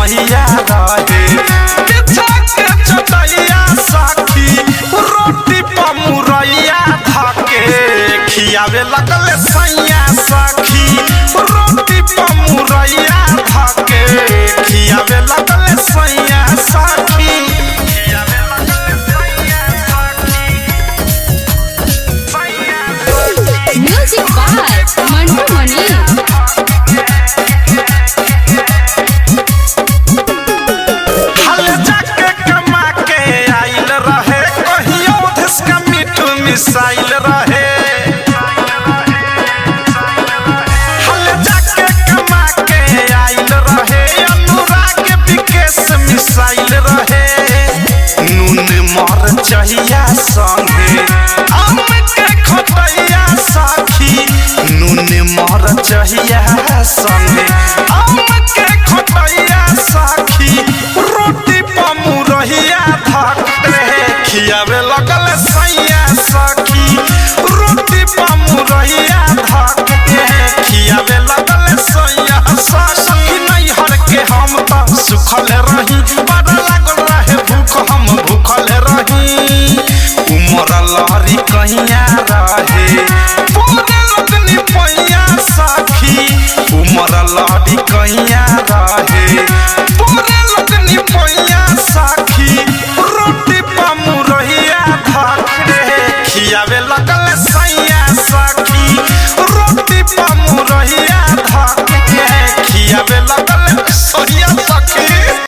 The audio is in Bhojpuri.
सैया रहे बिछा के चटैया सखी रोटी पमुरैया धके खियावे लगल सैया सखी रोटी पमुरैया धके खियावे लगल सैया सखी खियावे लगल सैया सखी music by Mantu Mani missile रहे हल जाके कमा के आइल रहे अनुराग विकेश मिसाइल रहे नून मर चाहिया संगे आम के खटैया सखी नून मर चाहिया संगे आम के खटैया सखी रोटी पमुरहिया धके खियावे लगल सैया सखी रोटी पमुरहिया धके खियावे लगल सैया सखी नैहर के हम त सुखल रही बड़ा लागल रहे भूख हम भूखल रही उमर लहरी कहिया रहे पूरे लगनी पैया सखी उमर लहरी कहिया रहे पूरे लगनी पैया सखी रोटी पमुरहिया धके खियावे लगल सैया